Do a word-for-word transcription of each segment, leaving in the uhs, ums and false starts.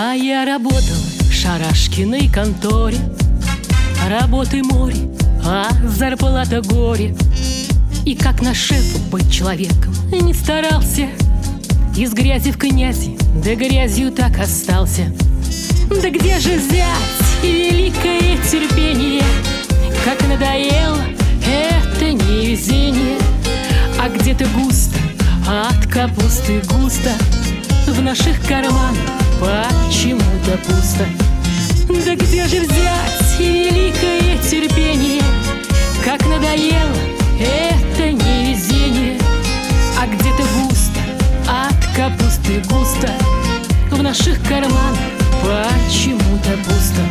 А я работал в Шарашкиной конторе. Работы море, а зарплата горе. И как наш шеф быть человеком не старался, из грязи в князи, да грязью так остался. Да где же взять великое терпение, как надоело это невезение. А где-то густо, от капусты густо, в наших карманах почему-то пусто. Да где же взять великое терпение, как надоело это невезение. А где-то густо, от капусты густо, в наших карманах почему-то пусто.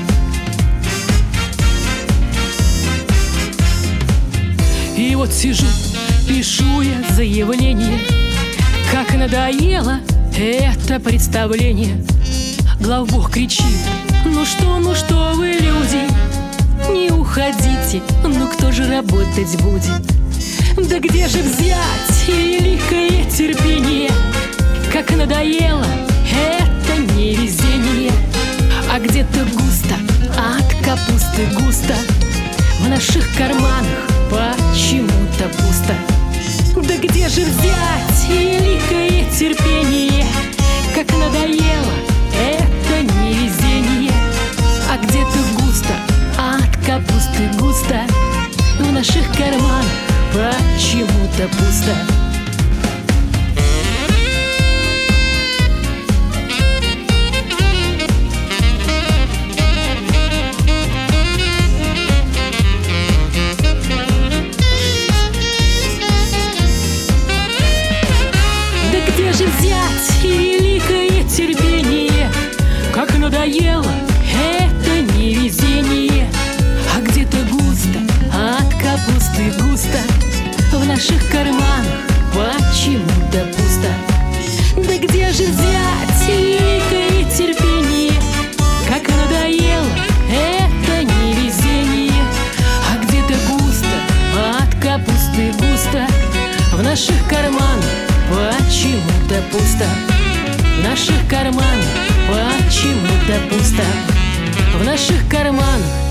И вот сижу, пишу я заявление, как надоело это представление. Главбух кричит: ну что, ну что вы, люди, не уходите, ну кто же работать будет? Да где же взять великое терпение, как надоело это невезение. А где-то густо, от капусты густо, в наших карманах почему-то пусто. Да где же взять великое терпение, как надоело это невезение. А где-то густо, от капусты густо, в наших карманах почему-то пусто. Где же взять великое терпение, как надоело это невезение. А где-то густо, от капусты густо, в наших карманах почему-то пусто. Да где же взять великое терпение, как надоело это невезение. А где-то густо, от капусты густо, в наших карманах почему-то пусто. В наших карманах почему-то пусто. В наших карманах